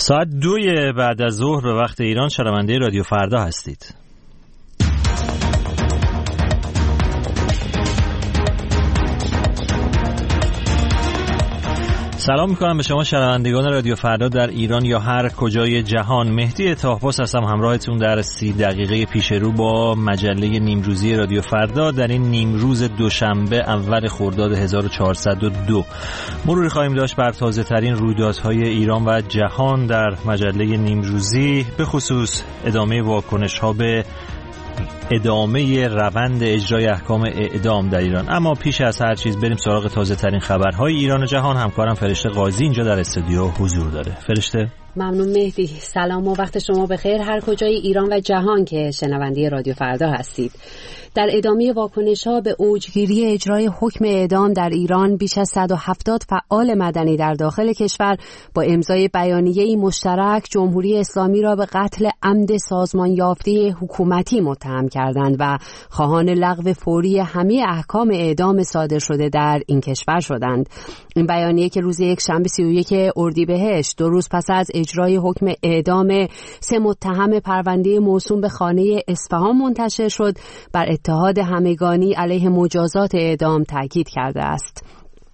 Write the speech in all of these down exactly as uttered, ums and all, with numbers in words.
ساعت دوی بعد از ظهر به وقت ایران شنونده رادیو فردا هستید. سلام میکنم به شما شنوندگان رادیو فردا در ایران یا هر کجای جهان. مهدی طاهپوست هستم همراهتون در سی دقیقه پیش رو با مجله نیمروزی رادیو فردا در این نیمروز دوشنبه اول خرداد هزار و چهارصد و دو. مروری خواهیم داشت بر تازه ترین رویدادهای ایران و جهان در مجله نیمروزی، به خصوص ادامه واکنش ها به ادامه روند اجرای احکام اعدام در ایران. اما پیش از هر چیز بریم سراغ تازه ترین خبرهای ایران و جهان. همکارم فرشته قاضی اینجا در استودیو حضور داره. فرشته. ممنون مهدی. سلام و وقت شما بخیر هر کجای ایران و جهان که شنونده رادیو فردا هستید. در ادامه واکنش‌ها به اوجگیری اجرای حکم اعدام در ایران، بیش از صد و هفتاد فعال مدنی در داخل کشور با امضای بیانیه‌ای مشترک جمهوری اسلامی را به قتل عمد سازمان یافته حکومتی متهم کردند و خواهان لغو فوری همه احکام اعدام صادر شده در این کشور شدند. این بیانیه که روز یک شنبه سی و یک اردیبهشت، دو روز پس از اجرای حکم اعدام سه متهم پرونده موسوم به خانه اصفهان منتشر شد، بر اتحاد همگانی علیه مجازات اعدام تاکید کرده است.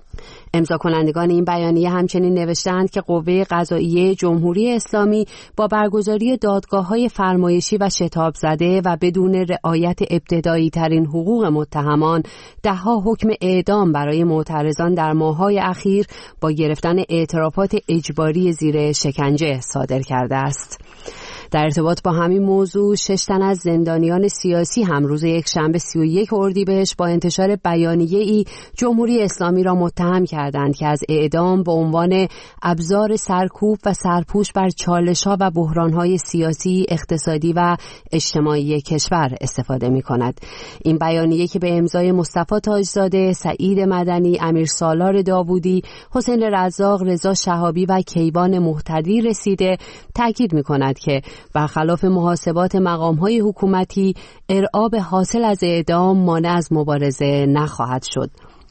امضا کنندگان این بیانیه همچنین نوشتند که قوه قضاییه جمهوری اسلامی با برگزاری دادگاه‌های فرمایشی و شتاب زده و بدون رعایت ابتدایی ترین حقوق متهمان، ده‌ها حکم اعدام برای معترضان در ماه‌های اخیر با گرفتن اعترافات اجباری زیر شکنجه صادر کرده است. در ارتباط با همین موضوع، شش تن از زندانیان سیاسی هم روز یک شنبه سی و یک اردیبهشت با انتشار بیانیه‌ای جمهوری اسلامی را متهم کردند که از اعدام به عنوان ابزار سرکوب و سرپوش بر چالش‌ها و بحران‌های سیاسی، اقتصادی و اجتماعی کشور استفاده می‌کند. این بیانیه که به امضای مصطفی تاجزاده، سعید مدنی، امیر سالار داوودی، حسین رزاق، رضا شهابی و کیوان مهتدی رسیده، تاکید می‌کند که برخلاف محاسبات مقام‌های حکومتی، ارعاب حاصل از اعدام مانع از مبارزه نخواهد شد.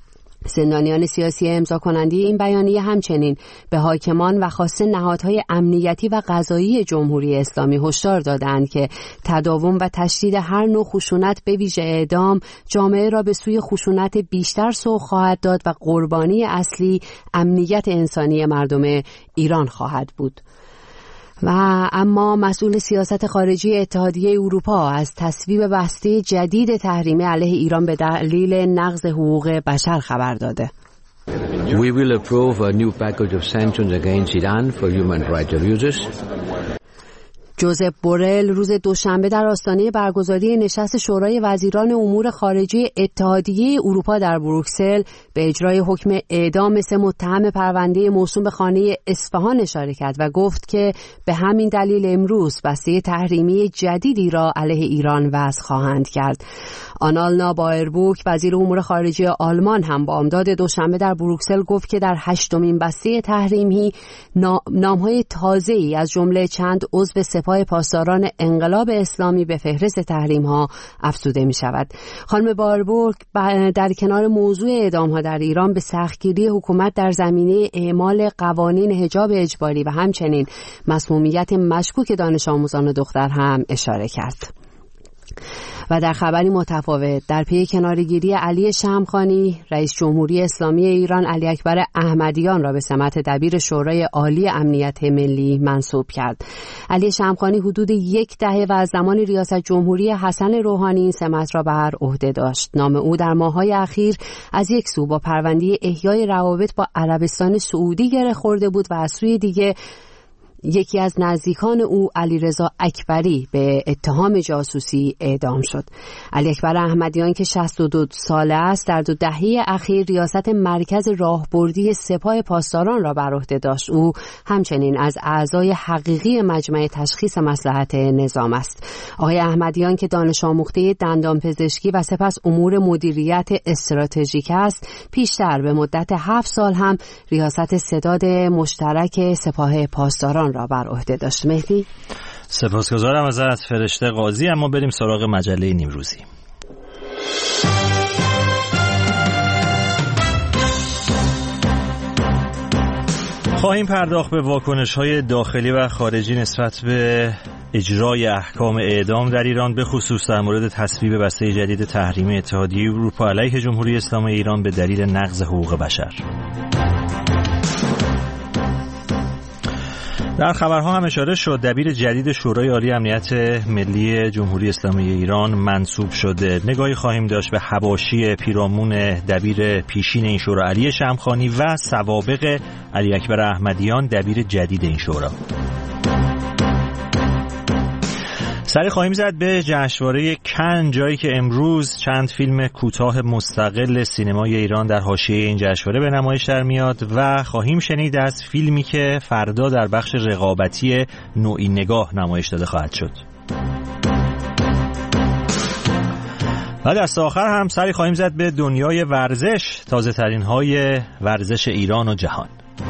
زندانیان سیاسی امضا کننده این بیانیه همچنین به حاکمان و خاصه نهادهای امنیتی و قضایی جمهوری اسلامی هشدار دادند که تداوم و تشدید هر نوع خشونت به ویژه اعدام جامعه را به سوی خشونت بیشتر سوق خواهد داد و قربانی اصلی امنیت انسانی مردم ایران خواهد بود. و اما مسئول سیاست خارجی اتحادیه اروپا از تصویب بسته جدید تحریمی علیه ایران به دلیل نقض حقوق بشر خبر داده. We will approve a new package of sanctions against Iran for human rights abuses. جوزپ بورل روز دوشنبه در آستانه برگزاری نشست شورای وزیران امور خارجه اتحادیه اروپا در بروکسل به اجرای حکم اعدام سه متهم پرونده موسوم به خانه اصفهان اشاره کرد و گفت که به همین دلیل امروز بسته تحریمی جدیدی را علیه ایران وضع خواهند کرد. آنالنا بایربوک وزیر امور خارجه آلمان هم با امداد دوشنبه در بروکسل گفت که در هشتمین بسته تحریمی نام‌های تازه‌ای از جمله چند عضو سپاه پاسداران انقلاب اسلامی به فهرست تحریم‌ها افزوده می‌شود. خانم بایربوک در کنار موضوع اعدام‌ها در ایران به سختگیری حکومت در زمینه اعمال قوانین حجاب اجباری و همچنین مسمومیت مشکوک دانش آموزان و دختر هم اشاره کرد. و در خبری متفاوت، در پی کناره‌گیری علی شمخانی، رئیس جمهوری اسلامی ایران علی اکبر احمدیان را به سمت دبیر شورای عالی امنیت ملی منصوب کرد. علی شمخانی حدود یک دهه و از زمان ریاست جمهوری حسن روحانی این سمت را بر عهده داشت. نام او در ماه‌های اخیر از یک سو با پرونده احیای روابط با عربستان سعودی گره خورده بود و از سوی دیگه یکی از نزدیکان او علیرضا اکبری به اتهام جاسوسی اعدام شد. علی اکبر احمدیان که شصت و دو ساله است در دو دهه اخیر ریاست مرکز راهبردی سپاه پاسداران را بر عهده داشت. او همچنین از اعضای حقیقی مجمع تشخیص مصلحت نظام است. آقای احمدیان که دانش آموخته دندانپزشکی و سپس امور مدیریت استراتژیک است، پیشتر به مدت هفت سال هم ریاست ستاد مشترک سپاه پاسداران را بر عهده داشت. مهدی، سپاسگزارم ازت فرشته قاضی. اما بریم سراغ مجله نیمروزی. خواهیم پرداخت به واکنش‌های داخلی و خارجی نسبت به اجرای احکام اعدام در ایران، به خصوص در مورد تصویب بسته جدید تحریمی اتحادیه اروپا علیه جمهوری اسلامی ایران به دلیل نقض حقوق بشر. در خبرها هم اشاره شد دبیر جدید شورای عالی امنیت ملی جمهوری اسلامی ایران منصوب شده. نگاهی خواهیم داشت به حواشی پیرامون دبیر پیشین این شورا علی شمخانی و سوابق علی اکبر احمدیان دبیر جدید این شورا. سری خواهیم زد به جشنواره کن، جایی که امروز چند فیلم کوتاه مستقل سینمای ایران در حاشیه این جشنواره به نمایش در میاد و خواهیم شنید از فیلمی که فردا در بخش رقابتی نوعی نگاه نمایش داده خواهد شد. و دست آخر هم سری خواهیم زد به دنیای ورزش، تازه ترین های ورزش ایران و جهان.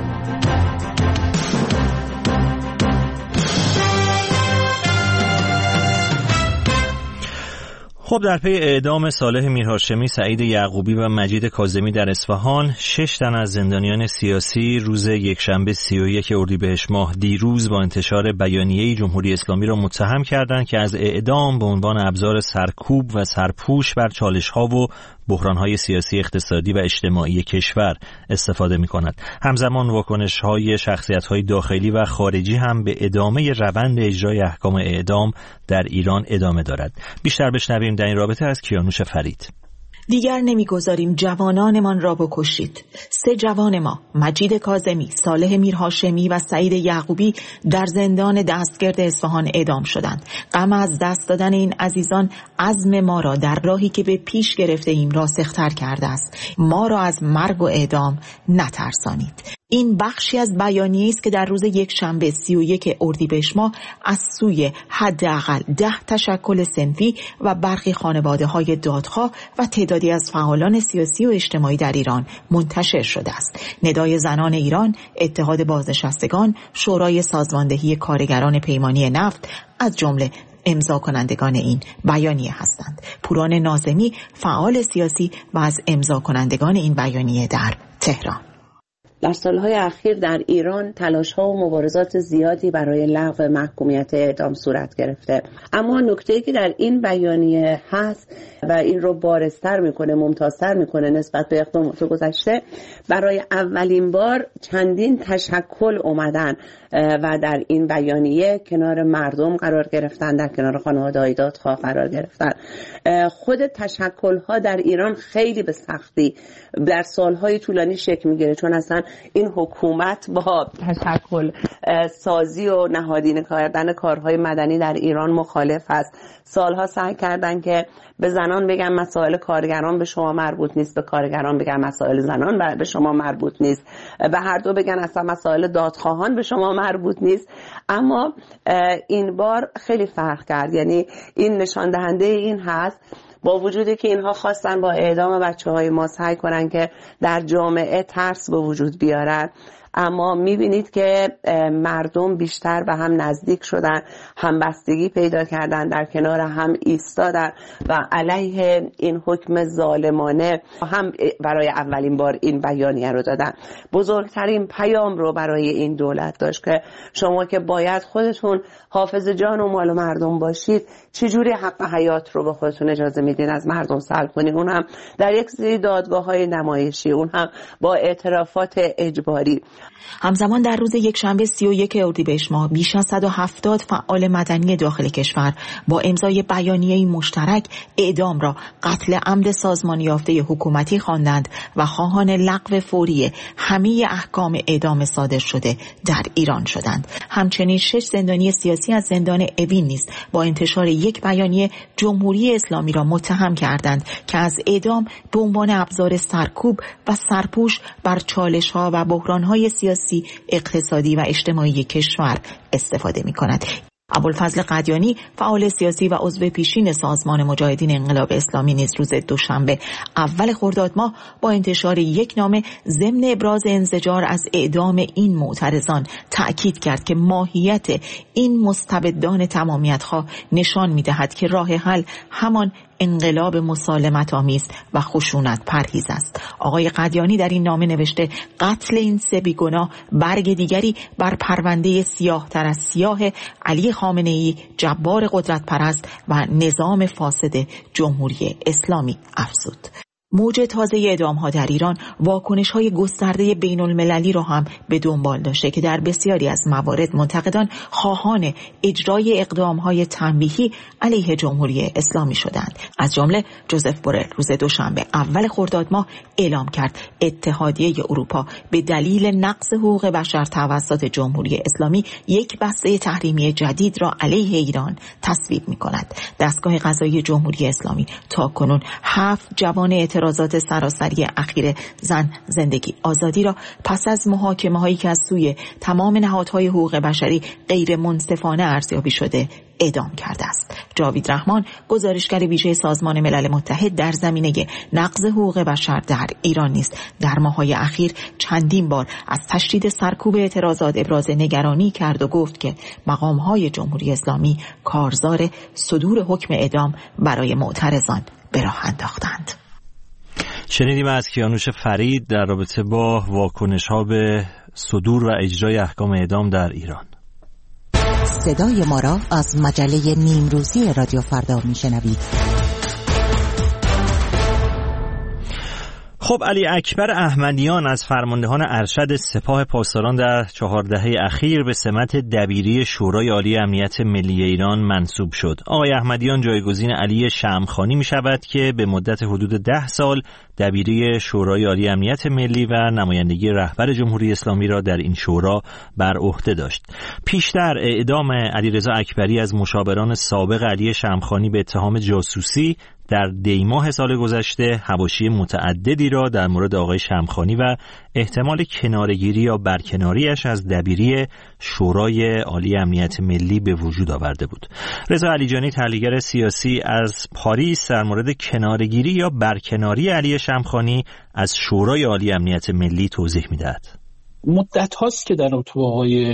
خب در پی اعدام صالح میرهاشمی، سعید یعقوبی و مجید کاظمی در اصفهان، شش تن از زندانیان سیاسی روز یکشنبه سی و یک اردیبهشت ماه دیروز با انتشار بیانیه جمهوری اسلامی را متهم کردند که از اعدام به عنوان ابزار سرکوب و سرپوش بر چالش‌ها و بحران‌های سیاسی، اقتصادی و اجتماعی کشور استفاده می‌کند. همزمان واکنش‌های شخصیت‌های داخلی و خارجی هم به ادامه روند اجرای احکام اعدام در ایران ادامه دارد. بیشتر بشنویم در این رابطه از کیانوش فرید. دیگر نمیگذاریم جوانانمان را بکشید. سه جوان ما، مجید کاظمی، صالح میرهاشمی و سعید یعقوبی، در زندان دستگرد اصفهان اعدام شدند. غم از دست دادن این عزیزان عزم ما را در راهی که به پیش گرفته ایم راسختر کرده است. ما را از مرگ و اعدام نترسانید. این بخشی از بیانیه‌ای است که در روز یک شنبه سی و یک اردیبهشت ماه از سوی حداقل ده تشکل صنفی و برخی خانواده‌های دادخواه و تعدادی از فعالان سیاسی و اجتماعی در ایران منتشر شده است. ندای زنان ایران، اتحاد بازنشستگان، شورای سازماندهی کارگران پیمانی نفت از جمله امضا کنندگان این بیانیه هستند. پوران ناظمی، فعال سیاسی و از امضا کنندگان این بیانیه در تهران. در سالهای اخیر در ایران تلاش‌ها و مبارزات زیادی برای لغو محکومیت اعدام صورت گرفته، اما نکته‌ای که در این بیانیه هست و این رو بارزتر میکنه، ممتازتر میکنه نسبت به اقدامات گذشته، برای اولین بار چندین تشکل اومدن و در این بیانیه کنار مردم قرار گرفتن، در کنار خانواده‌های دادخواه قرار گرفتن. خود تشکل‌ها در ایران خیلی به سختی در سالهای طولانی شکل میگیره، چون اصلا این حکومت با تشکل سازی و نهادینه کردن کارهای مدنی در ایران مخالف است. سالها سعی کردن که به زنان بگن مسائل کارگران به شما مربوط نیست، به کارگران بگن مسائل زنان به شما مربوط نیست، به هر دو بگن اصلا مسائل دادخواهان به شما مربوط نیست. اما این بار خیلی فرق کرد، یعنی این نشان دهنده این هست با وجودی که اینها خواستن با اعدام بچه‌های ما سعی کنن که در جامعه ترس به وجود بیارن، اما میبینید که مردم بیشتر به هم نزدیک شدن، همبستگی پیدا کردن، در کنار هم ایستادن و علیه این حکم ظالمانه هم برای اولین بار این بیانیه رو دادن. بزرگترین پیام رو برای این دولت داشت که شما که باید خودتون حافظ جان و مال مردم باشید، چجوری حق حیات رو به خودتون اجازه میدین از مردم سلب کنید، اون هم در یک سری دادگاه‌های نمایشی، اون هم با اعترافات اجباری. همزمان در روز یک شنبه سی و یک اردیبهشت ماه بیش از صد و هفتاد فعال مدنی داخل کشور با امضای بیانیه‌ای مشترک اعدام را قتل عمد سازمان یافته حکومتی خواندند و خواهان لغو فوری همه احکام اعدام صادر شده در ایران شدند. همچنین شش زندانی سیاسی از زندان اوین نیز با انتشار یک بیانیه جمهوری اسلامی را متهم کردند که از اعدام به عنوان ابزار سرکوب و سرپوش بر چالش‌ها و بحران‌های سیاسی، اقتصادی و اجتماعی کشور استفاده می‌کند. ابوالفضل قدیانی، فعال سیاسی و عضو پیشین سازمان مجاهدین انقلاب اسلامی، نیز روز دوشنبه اول خرداد ماه با انتشار یک نامه ضمن ابراز انزجار از اعدام این معترضان تأکید کرد که ماهیت این مستبدان تمامیت‌خواه نشان می‌دهد که راه حل همان انقلاب مسالمت آمیز و خشونت پرهیز است. آقای قدیانی در این نامه نوشته قتل این سه بیگناه برگ دیگری بر پرونده سیاه تر از سیاه علی خامنه‌ای، جبار قدرت پرست و نظام فاسد جمهوری اسلامی افزود. موج تازه اعدام‌ها در ایران واکنش‌های گسترده بین‌المللی را هم به دنبال داشته که در بسیاری از موارد منتقدان خواهان اجرای اقدام‌های تنبیهی علیه جمهوری اسلامی شدند. از جمله جوزف بورل روز دوشنبه اول خرداد ماه اعلام کرد اتحادیه اروپا به دلیل نقض حقوق بشر توسط جمهوری اسلامی یک بسته تحریمی جدید را علیه ایران تصویب می‌کند. دستگاه قضایی جمهوری اسلامی تاکنون هفت جوان اعتراضات سراسری اخیر زن، زندگی، آزادی را پس از محاکمه‌هایی که از سوی تمام نهادهای حقوق بشری غیر منصفانه ارزیابی شده اعدام کرده است. جاوید رحمان، گزارشگر ویژه سازمان ملل متحد در زمینه نقض حقوق بشر در ایران نیز در ماه‌های اخیر چندین بار از تشدید سرکوب اعتراضات ابراز نگرانی کرد و گفت که مقام‌های جمهوری اسلامی کارزار صدور حکم اعدام برای معترضان به راه انداختند. شنیدیم از کیانوش فرید در رابطه با واکنش‌ها به صدور و اجرای احکام اعدام در ایران. صدای ما را از مجله نیمروزی رادیو فردا میشنوید. خب علی اکبر احمدیان از فرماندهان ارشد سپاه پاسداران در چهار دهه اخیر به سمت دبیری شورای عالی امنیت ملی ایران منصوب شد. آقای احمدیان جایگزین علی شمخانی می شود که به مدت حدود ده سال دبیری شورای عالی امنیت ملی و نمایندگی رهبر جمهوری اسلامی را در این شورا بر عهده داشت. پیشتر اعدام علیرضا اکبری از مشاوران سابق علی شمخانی به اتهام جاسوسی در دیماه سال گذشته حواشی متعددی را در مورد آقای شمخانی و احتمال کنارگیری یا برکناریش از دبیری شورای عالی امنیت ملی به وجود آورده بود. رضا علیجانی، تحلیلگر سیاسی از پاریس، در مورد کنارگیری یا برکناری علی شمخانی از شورای عالی امنیت ملی توضیح می‌دهد. مدت هاست که در رابطه با آقای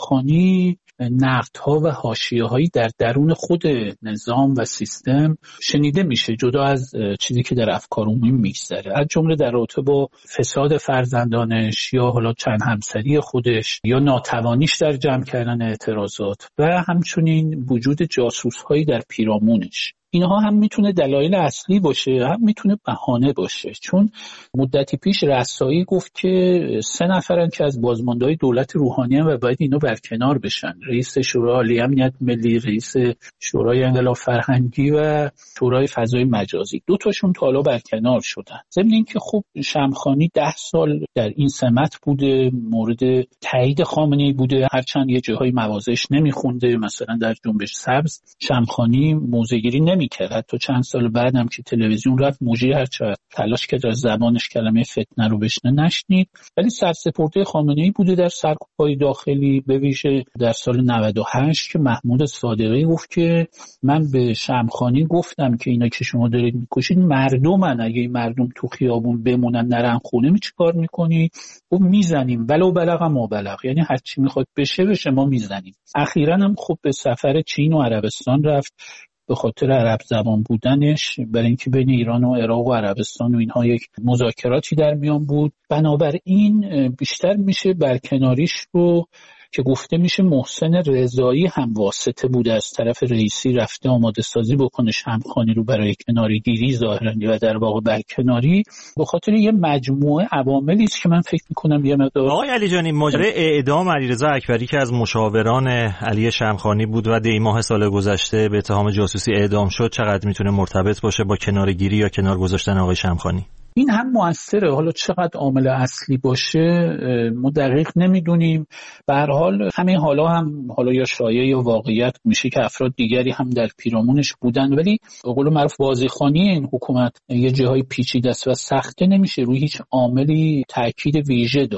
شمخانی نقدها و حاشیه‌هایی در درون خود نظام و سیستم شنیده میشه، جدا از چیزی که در افکار عمومی میگذره، از جمله در رابطه با فساد فرزندانش یا حالا چند همسری خودش یا ناتوانیش در جمع کردن اعتراضات و همچنین وجود جاسوس‌هایی در پیرامونش. اینها هم میتونه دلایل اصلی باشه، هم میتونه بهانه باشه. چون مدتی پیش رسایی گفت که سه نفرن که از بازمانده‌های دولت روحانی و باید اینا برکنار بشن: رئیس شورای عالی امنیت ملی، رئیس شورای انقلاب فرهنگی و شورای فضای مجازی. دو تاشون تا حالا برکنار شدن. ضمن اینکه خب شمخانی ده سال در این سمت بوده، مورد تایید خامنه‌ای بوده، هرچند یه جاهای موازش نمیخونده. مثلا در جنبش سبز شمخانی موضع‌گیری نمی‌کرد، حتی چند سال بعدم که تلویزیون رفت موجی هرچه تلاش کرد از زبانش کلمه فتنه رو بشنه نشنید. ولی سرسپرده خامنه‌ای بوده در سرکوب‌های داخلی، به ویژه در سال نود و هشت که محمود صادقی گفت که من به شمخانی گفتم که اینا که شما دارید می‌کشید مردمن، اگه این مردم تو خیابون بمونن نرن خونه می چیکار می‌کنی؟ خب میزنیم، ولو بلغ ما بلغ، یعنی هر چی می‌خواد بشه بشه، ما میزنیم. اخیراً هم خب به سفر چین و عربستان رفت به خاطر عرب زبان بودنش، برای اینکه بین ایران و عراق و عربستان و اینها یک مذاکراتی در میان بود. بنابراین بیشتر میشه برکناریش رو که گفته میشه محسن رضایی هم واسطه بوده از طرف رئیسی، رفته آماده سازی بکنه شمخانی رو برای کنارگیری ظاهرا و در واقع برکناری، به خاطر یه مجموعه عواملی است که من فکر میکنم یه مقدار. آقای علیجانی، ماجرای اعدام علیرضا اکبری که از مشاوران علی شمخانی بود و دی ماه سال گذشته به اتهام جاسوسی اعدام شد، چقدر میتونه مرتبط باشه با کنارگیری یا کنار گذاشتن آقای شمخانی؟ این هم موثره، حالا چقدر عامل اصلی باشه ما دقیق نمیدونیم. به هر حال همین حالا هم حالا یا شایعه یا واقعیت میشه که افراد دیگری هم در پیرامونش بودن، ولی به قول معروف بازیخوانی این حکومت یه جاهای پیچیده است و سخته، نمیشه روی هیچ عاملی تاکید ویژه داشت.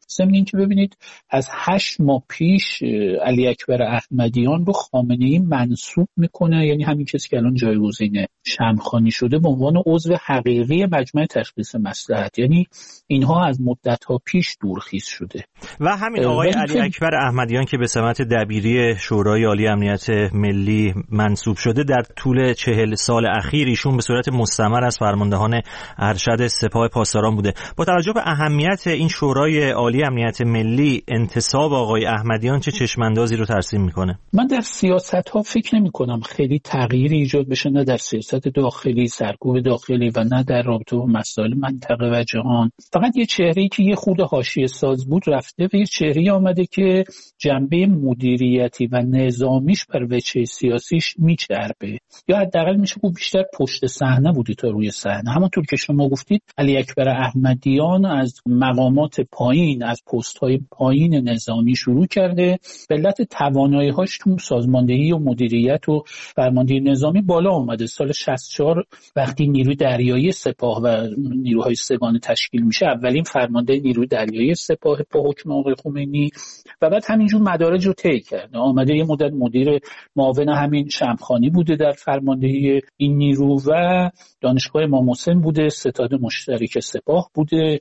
ضمن اینکه ببینید از هشت ماه پیش علی اکبر احمدیان رو خامنه‌ای منصوب میکنه، یعنی همین کسی که الان جایگزین شمخانی شده، به عنوان عضو حقیقی مجمع تشخیص مصلحت. یعنی اینها از مدت‌ها پیش دورخیز شده. و همین آقای علی اکبر احمدیان که به سمت دبیری شورای عالی امنیت ملی منصوب شده، در طول چهل سال اخیر ایشون به صورت مستمر از فرماندهان ارشد سپاه پاسداران بوده. با توجه به اهمیت این شورای عالی امنیت ملی، انتصاب آقای احمدیان چه چشماندازی رو ترسیم میکنه؟ من در سیاست‌ها فکر نمی‌کنم خیلی تغییری ایجاد بشه، نه در سیاست داخلی، سرکوب داخلی و نه در رابطه با مسائل منطقه و جهان. فقط یه چهره‌ای که یه خود حاشیه ساز بود رفته و یه چهره‌ای آمده که جنبه مدیریتی و نظامیش بر وجه سیاسیش میچربه، یا حداقل میشه گفت بیشتر پشت صحنه بوده تا روی صحنه. همونطور که شما گفتید علی اکبر احمدیان از مقامات پایین، از پست‌های پایین نظامی شروع کرده، به علت توانایی‌هاش تو سازماندهی و مدیریت و فرماندهی نظامی بالا اومده. سال شصت و چهار وقتی نیروی دریایی سپاه و نیروهای سگانه تشکیل میشه، اولین فرمانده نیروی دریایی سپاه با حکم آقای خمینی، و بعد همینجور مدارج رو طی کرده. آمده یه مدت مدیر معاون همین شمخانی بوده در فرماندهی این نیرو و دانشگاه امام حسین بوده، ستاد مشترک سپاه بوده،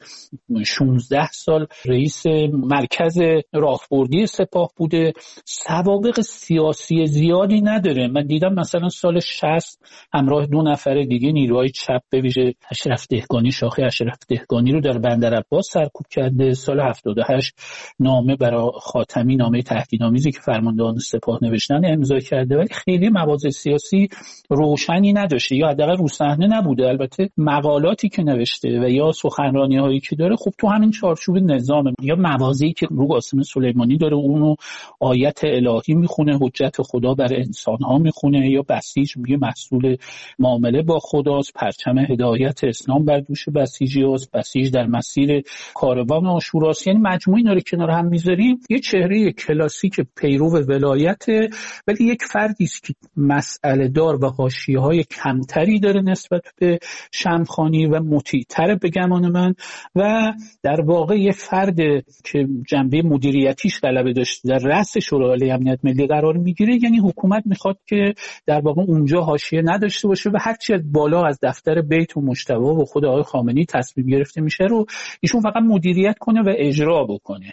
شانزده سال رئیس مرکز راهبردی سپاه بوده. سوابق سیاسی زیادی نداره. من دیدم مثلا سال شصت همراه دو نفر دیگه نیروهای چپ به ویژه اشرف دهقانی، شاخه اشرف دهقانی رو در بندر عباس سرکوب کرده. سال هفتاد و هشت نامه برای خاتمی، نامه تهدیدآمیزی که فرماندهان سپاه نوشتن امضا کرده، ولی خیلی مواضع سیاسی روشنی نداشته، یا حداقل رو صحنه نبوده. البته مقالاتی که نوشته و یا سخنرانی‌هایی که داره خب تو همین چارچوب نظام، یا مواضعی که رو قاسم سلیمانی داره اونو آیت الهی میخونه، حجت خدا بر انسان‌ها میخونه، یا بسیج میگه محصول معامله با خداست، پرچم هدایت اسلام بر دوش بسیجیاست، بسیج در مسیر کاروان عاشوراست. یعنی مجموعه اینا رو کنار هم میذاریم، یه چهره کلاسیک پیرو ولایت، ولی یک فردی است که مسئله دار و حاشیه‌های کمتری داره نسبت به شمخانی و مطیع‌تر به گمان من، و در واقع یه فرد که جنبه مدیریتیش غلبه داشته در رأس شورای عالی امنیت ملی قرار میگیره. یعنی حکومت میخواد که در واقع اونجا حاشیه نداشته باشه و هرچی از بالا از دفتر بیت و مجتبی و خود آقای خامنه‌ای تصمیم گرفته میشه رو ایشون فقط مدیریت کنه و اجرا بکنه.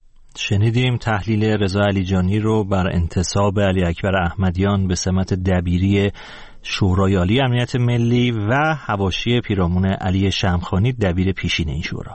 شنیدیم تحلیل رضا علیجانی رو بر انتصاب علی اکبر احمدیان به سمت دبیری شورای عالی امنیت ملی و حواشی پیرامون علی شمخانی دبیر پیشین این شورا.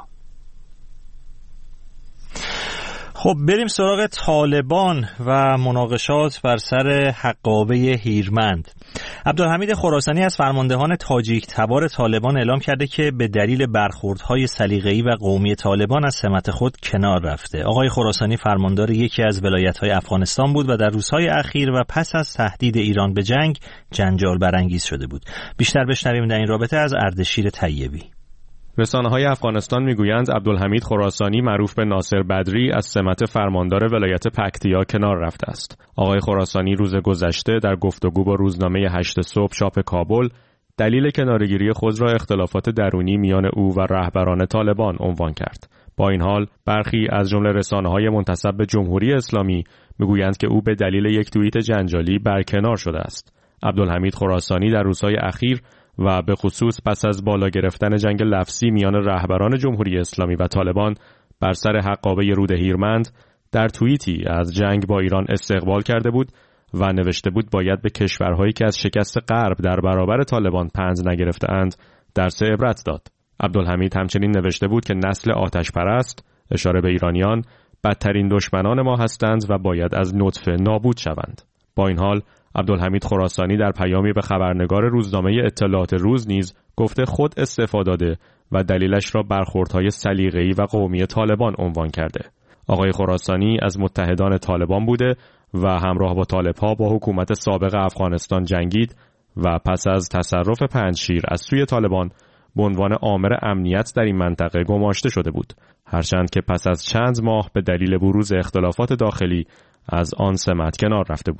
خب بریم سراغ طالبان و مناقشات بر سر حقابه هیرمند. عبدالحمید خراسانی از فرماندهان تاجیک تبار طالبان اعلام کرده که به دلیل برخوردهای سلیقه‌ای و قومی طالبان از سمت خود کنار رفته. آقای خراسانی فرماندار یکی از ولایت‌های افغانستان بود و در روزهای اخیر و پس از تهدید ایران به جنگ جنجال برانگیز شده بود. بیشتر بشنویم در این رابطه از اردشیر طیبی. رسانه‌های افغانستان میگویند عبدالحمید خراسانی معروف به ناصر بدری از سمت فرماندار ولایت پکتیا کنار رفته است. آقای خراسانی روز گذشته در گفتگو با روزنامه هشت صبح چاپ کابل دلیل کناره‌گیری خود را اختلافات درونی میان او و رهبران طالبان عنوان کرد. با این حال برخی از جمله رسانه‌های منتسب به جمهوری اسلامی میگویند که او به دلیل یک توییت جنجالی برکنار شده است. عبدالحمید خراسانی در روزهای اخیر و به خصوص پس از بالا گرفتن جنگ لفظی میان رهبران جمهوری اسلامی و طالبان بر سر حقابه رود هیرمند در توییتی از جنگ با ایران استقبال کرده بود و نوشته بود باید به کشورهایی که از شکست غرب در برابر طالبان پند نگرفته‌اند درس عبرت داد. عبدالحمید همچنین نوشته بود که نسل آتش پرست، اشاره به ایرانیان، بدترین دشمنان ما هستند و باید از نطفه نابود شوند. با این حال عبدالحمید خراسانی در پیامی به خبرنگار روزنامه اطلاعات روز نیز گفته خود استعفا داده و دلیلش را برخوردهای سلیقه‌ای و قومی طالبان عنوان کرده. آقای خراسانی از متحدان طالبان بوده و همراه با طالب‌ها با حکومت سابق افغانستان جنگید و پس از تصرف پنجشیر از سوی طالبان به عنوان آمر امنیت در این منطقه گماشته شده بود، هرچند که پس از چند ماه به دلیل بروز اختلافات داخلی از آن سمت کنار رفته بود.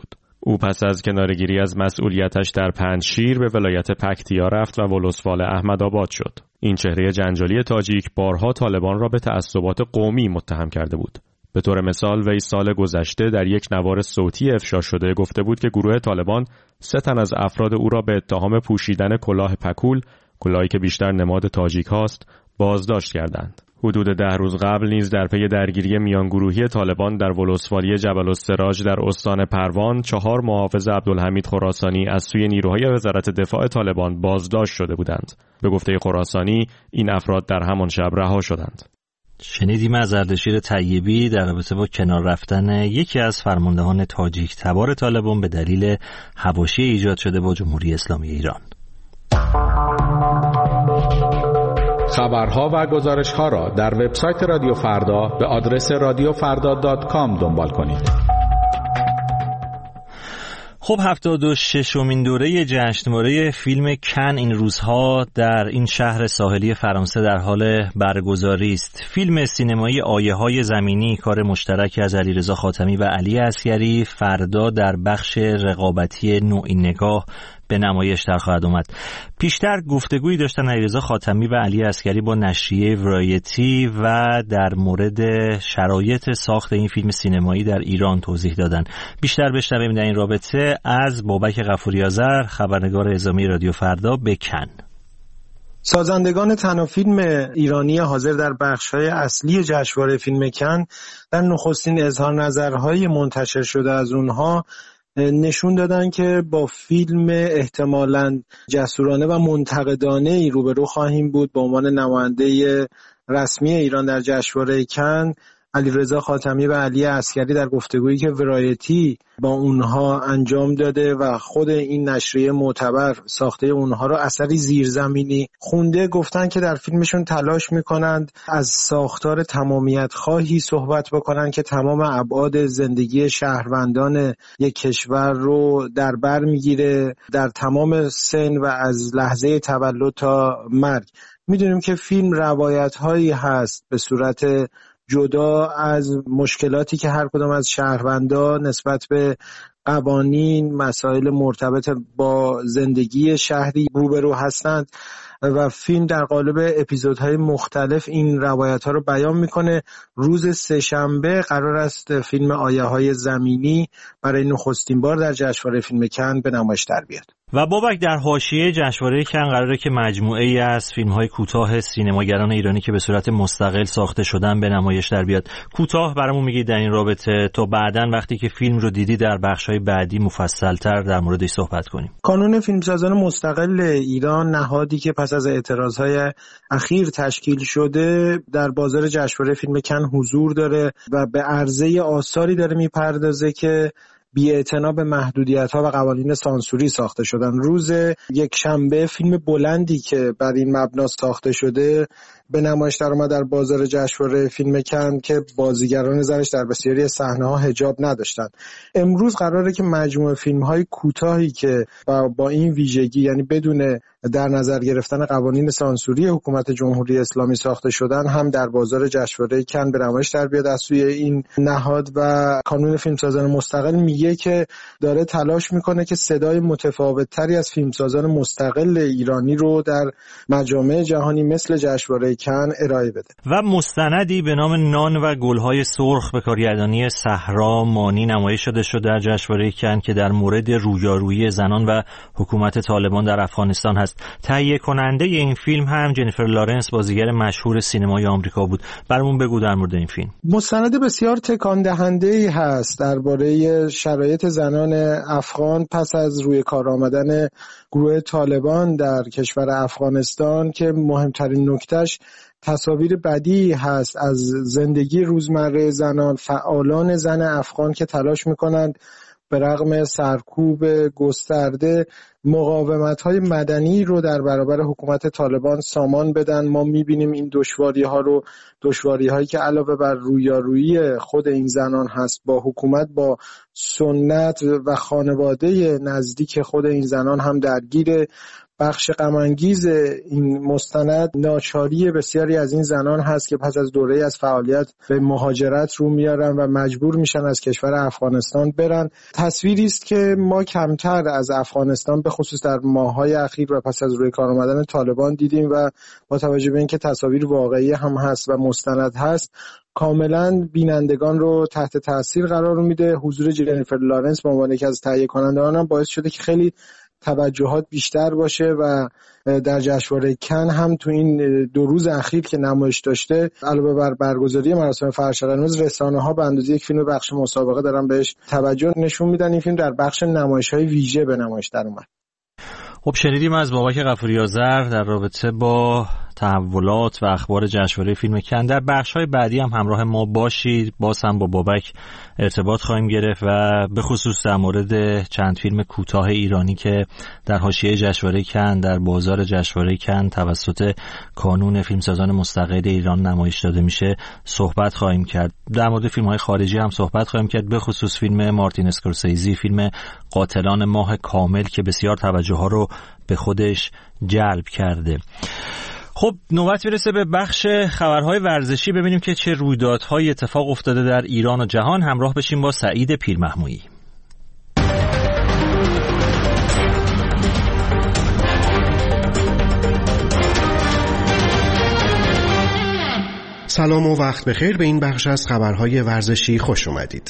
او پس از کناره‌گیری از مسئولیتش در پنجشیر به ولایت پکتیا رفت و ولسوالی احمدآباد شد. این چهره جنجالی تاجیک بارها طالبان را به تعصبات قومی متهم کرده بود. به طور مثال وی سال گذشته در یک نوار صوتی افشا شده گفته بود که گروه طالبان سه تن از افراد او را به اتهام پوشیدن کلاه پکول، کلاهی که بیشتر نماد تاجیک هاست، بازداشت کردند. حدود ده روز قبل نیز در پی درگیری میانگروهی طالبان در ولسوالی جبل السراج در استان پروان چهار محافظ عبدالحمید خراسانی از سوی نیروهای وزارت دفاع طالبان بازداشت شده بودند. به گفته خراسانی این افراد در همان شب رها شدند. شنیدیم از اردشیر طیبی در رابطه با کنار رفتن یکی از فرماندهان تاجیک تبار طالبان به دلیل حواشی ایجاد شده با جمهوری اسلامی ایران. خبرها و گزارش‌ها را در وبسایت رادیو فردا به آدرس رادیو فردا دات کام دنبال کنید. خب هفتاد و ششمین دوره جشنواره فیلم کن این روزها در این شهر ساحلی فرانسه در حال برگزاری است. فیلم سینمایی آیه‌های زمینی کار مشترک از علیرضا خاتمی و علی عسگری فردا در بخش رقابتی نوعی نگاه به نمایش در خواهد آمد. پیشتر گفتگویی داشتن علیرضا خاتمی و علی عسگری با نشریه ورایتی و در مورد شرایط ساخت این فیلم سینمایی در ایران توضیح دادن. بیشتر بشنویم در این رابطه از بابک غفوری آذر، خبرنگار اعزامی رادیو فردا به کن. سازندگان تنها فیلم ایرانی حاضر در بخش‌های اصلی جشنواره فیلم کن در نخستین اظهار نظرهای منتشر شده از اونها نشون دادن که با فیلم احتمالاً جسورانه و منتقدانه ای روبرو خواهیم بود. به عنوان نماینده رسمی ایران در جشنواره کن، علیرضا خاتمی و علی عسگری در گفتگویی که ورایتی با اونها انجام داده و خود این نشریه معتبر ساخته اونها رو اثری زیرزمینی خونده، گفتن که در فیلمشون تلاش میکنند از ساختار تمامیت خواهی صحبت بکنن که تمام ابعاد زندگی شهروندان یک کشور رو در بر میگیره در تمام سن و از لحظه تولد تا مرگ. میدونیم که فیلم روایت هایی هست به صورت جدا از مشکلاتی که هر کدام از شهروندان نسبت به قوانین، مسائل مرتبط با زندگی شهری روبرو هستند و فیلم در قالب اپیزودهای مختلف این روایت‌ها رو بیان میکنه. روز سه‌شنبه قرار است فیلم آیه‌های زمینی برای نخستین بار در جشنواره فیلم کن به نمایش در بیاد. و بابک در حاشیه جشنواره کن قراره که مجموعه‌ای از فیلم‌های کوتاه سینماگران ایرانی که به صورت مستقل ساخته شدن به نمایش در بیاد. کوتاه برامون میگید در این رابطه تا بعداً وقتی که فیلم رو دیدی در بخش‌های بعدی مفصل‌تر در موردش صحبت کنیم. کانون فیلمسازان مستقل ایران، نهادی که پس از اعتراضهای اخیر تشکیل شده، در بازار جشنواره فیلم کن حضور داره و به عرضه آثاری داره میپردازه که بی‌اعتنا به محدودیت‌ها و قوانین سانسوری ساخته شدن. روز یک شنبه فیلم بلندی که بر این مبنا ساخته شده به نمایش در اومد در بازار جشنواره فیلم کن که بازیگران زنش در بسیاری صحنه‌ها حجاب نداشتن. امروز قراره که مجموعه فیلم‌های کوتاهی که با, با این ویژگی، یعنی بدون در نظر گرفتن قوانین سانسوری حکومت جمهوری اسلامی ساخته شدن، هم در بازار جشنواره کن به نمایش در بیاد. از سوی این نهاد و کانون فیلمسازان مستقل میگه که داره تلاش میکنه که صدای متفاوت‌تری از فیلمسازان مستقل ایرانی رو در مجامع جهانی مثل جشنواره کن ارائه بده. و مستندی به نام نان و گل‌های سرخ به کارگردانی صحرا مانی نمایش شده شده در جشنواره کن که در مورد رویارویی زنان و حکومت طالبان در افغانستان هست. تهیه کننده این فیلم هم جنیفر لارنس، بازیگر مشهور سینمای آمریکا بود. برامون بگو در مورد این فیلم. مستند بسیار تکان دهنده‌ای هست درباره شرایط زنان افغان پس از روی کار آمدن گروه طالبان در کشور افغانستان که مهمترین نکتهش تصاویر بدی هست از زندگی روزمره زنان، فعالان زن افغان که تلاش میکنند به رغم سرکوب گسترده مقاومت‌های مدنی رو در برابر حکومت طالبان سامان بدن. ما می‌بینیم این دشواری‌ها رو، دشواری‌هایی که علاوه بر رویارویی خود این زنان هست با حکومت، با سنت و خانواده نزدیک خود این زنان هم درگیره. بخش غم‌انگیز این مستند ناچاری بسیاری از این زنان هست که پس از دوره از فعالیت به مهاجرت رو میارن و مجبور میشن از کشور افغانستان برن. تصویری است که ما کمتر از افغانستان به خصوص در ماه‌های اخیر و پس از روی کار آمدن طالبان دیدیم و با توجه به اینکه تصاویر واقعی هم هست و مستند هست کاملا بینندگان رو تحت تاثیر قرار میده. حضور جنیفر لارنس به عنوان یکی از تهیه کنندگان هم باعث شده که خیلی توجهات بیشتر باشه و در جشنواره کن هم تو این دو روز اخیر که نمایش داشته علاوه بر برگزاری مراسم فرش‌قرمز رسانه‌ها به اندازه یک فیلم بخش مسابقه دارن بهش توجه نشون میدن. این فیلم در بخش نمایش‌های ویژه به نمایش در اومد. خب شنیدیم از بابک غفوری آذر در رابطه با تحولات و اخبار جشنواره فیلم کن. در بخش‌های بعدی هم همراه ما باشید، باز هم با بابک ارتباط خواهیم گرفت و به خصوص در مورد چند فیلم کوتاه ایرانی که در حاشیه جشنواره کن در بازار جشنواره کن توسط کانون فیلمسازان مستقل ایران نمایش داده میشه صحبت خواهیم کرد. در مورد فیلم‌های خارجی هم صحبت خواهیم کرد، به خصوص فیلم مارتین اسکورسیزی، فیلم قاتلان ماه کامل که بسیار توجه رو به خودش جلب کرده. خب نوبت میرسه به بخش خبرهای ورزشی، ببینیم که چه رویدادهای اتفاق افتاده در ایران و جهان. همراه بشیم با سعید پیرمحمودی. سلام و وقت بخیر، به این بخش از خبرهای ورزشی خوش اومدید.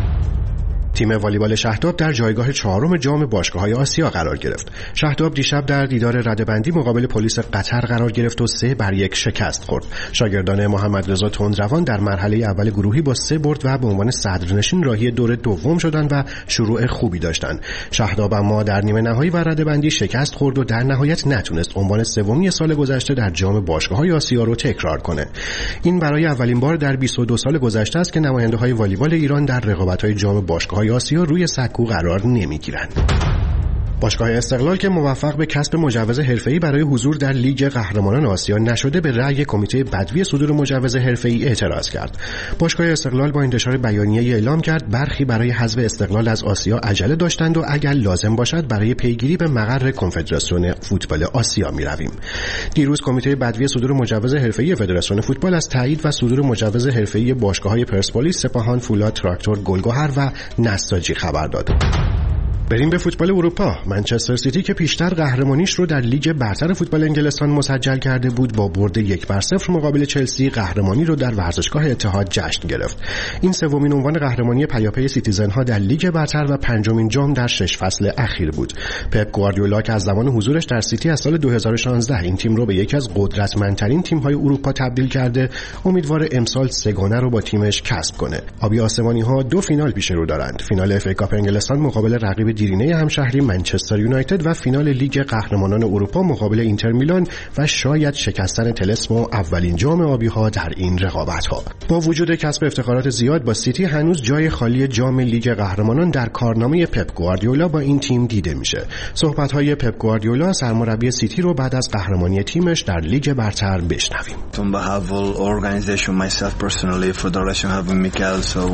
تیم والیبال شهداب در جایگاه چهارم جام باشگاه‌های آسیا قرار گرفت. شهداب دیشب در دیدار رده‌بندی مقابل پلیس قطر قرار گرفت و سه بر یک شکست خورد. شاگردان محمد رضا تندروان در مرحله اول گروهی با سه برد و به عنوان صدرنشین راهی دور دوم شدند و شروع خوبی داشتند. شهداب اما در نیمه نهایی و رده‌بندی شکست خورد و در نهایت نتونست عنوان سومی سال گذشته در جام باشگاه‌های آسیا رو تکرار کنه. این برای اولین بار در بیست و دو سال گذشته است که نماینده‌های والیبال ایران در رقابت‌های جام باشگاه‌های آسیا روی سکو قرار نمیگیرند. باشگاه استقلال که موفق به کسب مجوز حرفه‌ای برای حضور در لیگ قهرمانان آسیا نشده به رأی کمیته بدوی صدور مجوز حرفه‌ای اعتراض کرد. باشگاه استقلال با انتشار بیانیه‌ای اعلام کرد برخی برای حذف استقلال از آسیا عجله داشتند و اگر لازم باشد برای پیگیری به مقر کنفدراسیون فوتبال آسیا می‌رویم. دیروز کمیته بدوی صدور مجوز حرفه‌ای فدراسیون فوتبال از تایید و صدور مجوز حرفه‌ای باشگاه‌های پرسپولیس، سپاهان، فولاد، تراکتور، گلگهر و نساجی خبر داد. بریم به فوتبال اروپا. منچستر سیتی که پیشتر قهرمانیش رو در لیگ برتر فوتبال انگلستان مسجل کرده بود با برد یک بر صفر مقابل چلسی قهرمانی رو در ورزشگاه اتحاد جشن گرفت. این سومین عنوان قهرمانی پیاپی سیتیزن‌ها در لیگ برتر و پنجمین جام در شش فصل اخیر بود. پپ گواردیولا که از زمان حضورش در سیتی از سال دو هزار و شانزده این تیم رو به یکی از قدرتمندترین تیم‌های اروپا تبدیل کرده، امیدوار امسال سگانه رو با تیمش کسب کنه. آبی آسمانی‌ها دو فینال پیش رو دارند. فینال اف ای کاپ انگلستان مقابل رقیب دیرینه همشهری منچستر یونایتد و فینال لیگ قهرمانان اروپا مقابل اینتر میلان و شاید شکستن طلسم و اولین جام آبی‌ها در این رقابت‌ها. با وجود کسب افتخارات زیاد با سیتی هنوز جای خالی جام لیگ قهرمانان در کارنامه پپ گواردیولا با این تیم دیده میشه. صحبت‌های پپ گواردیولا سرمربی سیتی رو بعد از قهرمانی تیمش در لیگ برتر بشنویم. On behalf of organization myself personally for the relation having Mikel so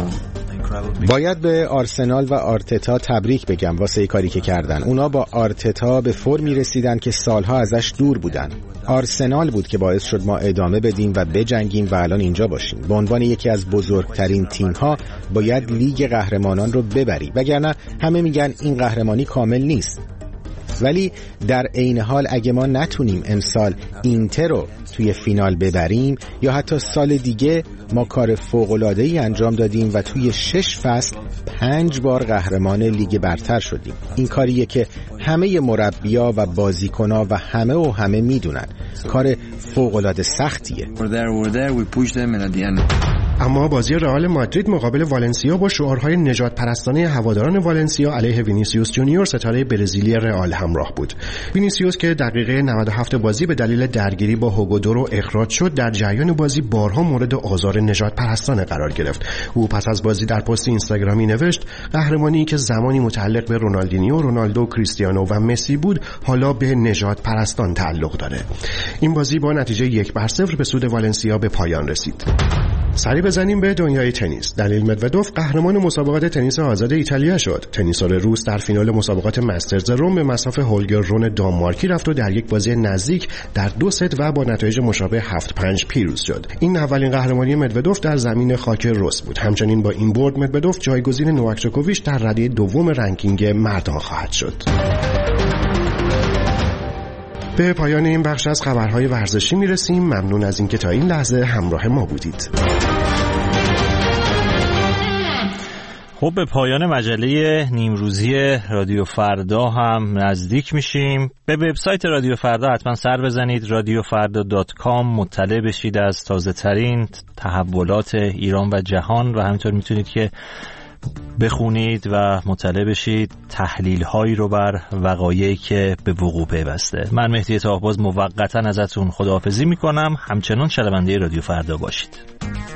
باید به آرسنال و آرتتا تبریک بگم واسه کاری که کردن. اونا با آرتتا به فرمی رسیدن که سالها ازش دور بودن. آرسنال بود که باعث شد ما ادامه بدیم و بجنگیم و الان اینجا باشیم. به عنوان یکی از بزرگترین تیم‌ها باید لیگ قهرمانان رو ببری، وگرنه همه میگن این قهرمانی کامل نیست. ولی در عین حال اگه ما نتونیم امسال اینتر رو توی فینال ببریم یا حتی سال دیگه، ما کار فوق‌العاده‌ای انجام دادیم و توی شش فصل پنج بار قهرمان لیگ برتر شدیم. این کاریه که همه مربی‌ها و بازیکن‌ها و همه و همه میدونن کار فوق‌العاده سختیه. اما بازی رئال مادرید مقابل والنسیا با شعارهای نجات پرستانه هواداران والنسیا علیه وینیسیوس جونیور ستاره برزیلی رئال همراه بود. وینیسیوس که دقیقه نود و هفت بازی به دلیل درگیری با هوگو دورو اخراج شد، در جریان بازی بارها مورد آزار نجات پرستانه قرار گرفت. او پس از بازی در پست اینستاگرامی نوشت قهرمانی که زمانی متعلق به رونالدینیو، رونالدو، کریستیانو و مسی بود، حالا به نجات پرستان تعلق داره. این بازی با نتیجه یک بر صفر به سود والنسیا به پایان رسید. سری بزنیم به دنیای تنیس. دنیل مدودوف قهرمان مسابقات تنیس آزاد ایتالیا شد. تنیسور روس در فینال مسابقات مسترز روم به مصاف هولگر رون دانمارکی رفت و در یک بازی نزدیک در دو ست و با نتایج مشابه هفت پنج پیروز شد. این اولین قهرمانی مدودوف در زمین خاک رس بود. همچنین با این برد مدودوف جایگزین نوواک جوکوویچ در رده دوم رنکینگ مردان خواهد شد. به پایان این بخش از خبرهای ورزشی میرسیم. ممنون از اینکه تا این لحظه همراه ما بودید. خب به پایان مجله نیمروزی رادیو فردا هم نزدیک میشیم. به وبسایت رادیو فردا حتما سر بزنید، رادیو فردا دات کام، مطلع بشید از تازه ترین تحولات ایران و جهان و همینطور میتونید که بخونید و مطلع بشید تحلیل هایی رو بر وقایعی که به وقوع پیوسته. من مهدی طاهباز موقتا ازتون خداحافظی میکنم. همچنان شنونده رادیو فردا باشید.